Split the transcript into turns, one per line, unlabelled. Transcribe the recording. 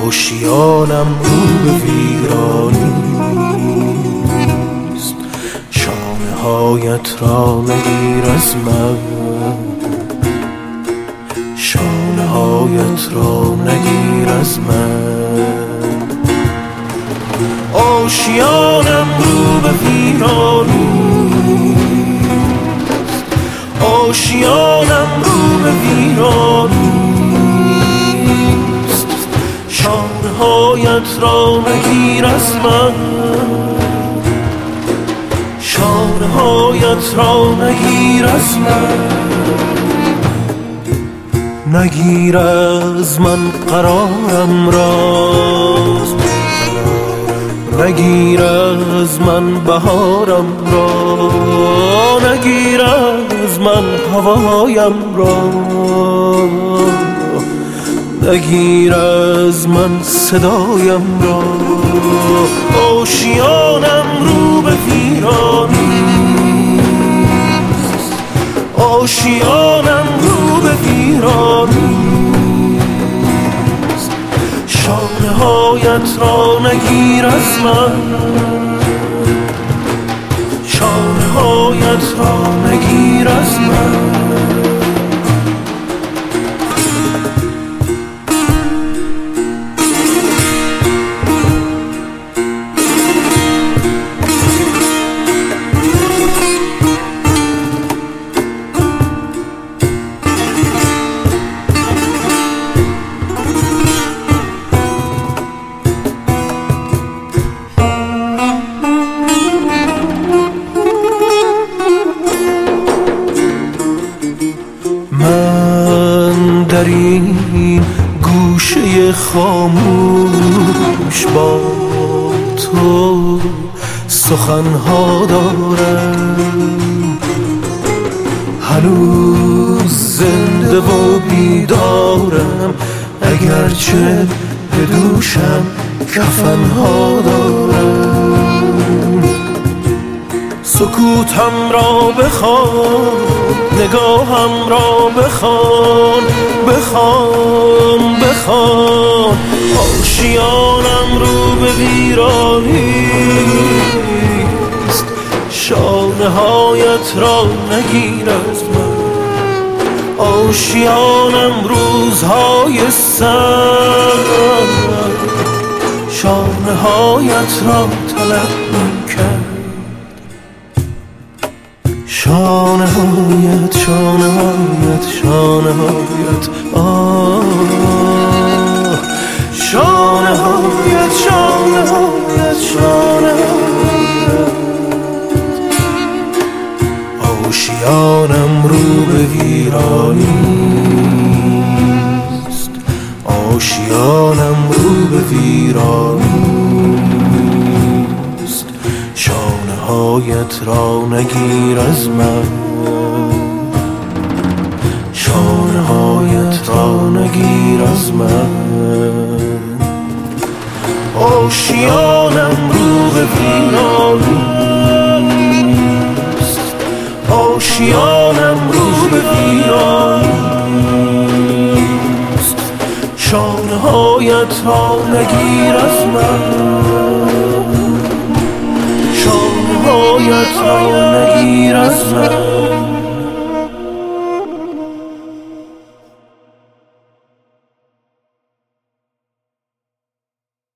آشیانم رو به ویرانیست، شانه هایت را نگیر از من، شانه هایت را نگیر از من. آشیانم رو به ویرانیست، آشیانم رو به ویرانیست، شانه هایت را نگیر از من، شانه هایت را نگیر از من. نگیر از من قرارم را، نگیر از من بهارم را، نگیر از من هوایم را، نگیر از من صدایم را. آشیانم رو به ویرانیست، آشیانم رو به ویرانیست، شانه هایت را نگیر از من، شانه هایت را نگیر از من. در این گوشه خاموش با تو سخنها دارم، هنوز زنده و بیدارم، اگرچه به دوشم کفنها دارم. سکوتم را بخوان، نگاهم را بخوان، بخوان بخوان. آشیانم رو به ویرانیست، شانه هایت را نگیر از من. آشیانم روزهای سرد، شانه هایت را طلب می‌کرد. شانه هایت، شانه هایت، شانه هایت، آه، شانه هایت، شانه هایت، شانه هایت. آشیانم رو به ویرانیست، آشیانم رو به ویرانیست، شانه هایت را نگیر از من، شانه هایت را نگیر از من. آشیانم رو به ویرانیست، آشیانم رو به ویرانیست، شانه هایت را نگیر از من، شانه هایت را